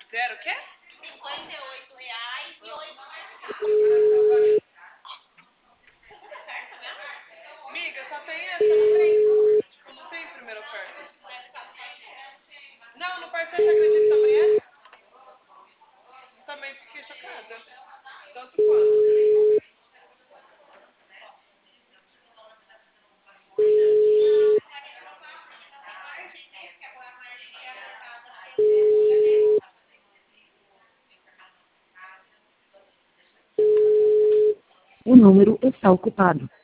Zero o quê? Amiga, só tem essa, não tem? Tipo, não tem primeira oferta. Não, no parceiro, você acredita que também é? Também fiquei chocada. Tanto quanto. O número está ocupado.